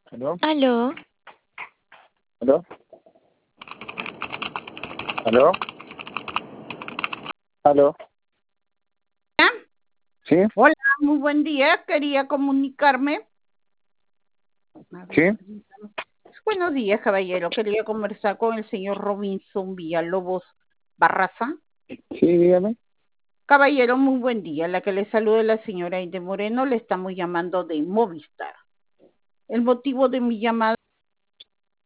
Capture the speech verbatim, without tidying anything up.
¿Aló? Aló, ¿Aló? ¿Aló? ¿Aló? ¿Sí? Hola, muy buen día. Quería comunicarme. A ver, ¿Sí? permítame. Buenos días, caballero. Quería conversar con el señor Robinson Villalobos Barraza. Sí, dígame. Caballero, muy buen día. La que le saluda es la señora Aide Moreno. Le estamos llamando de Movistar. El motivo de mi llamada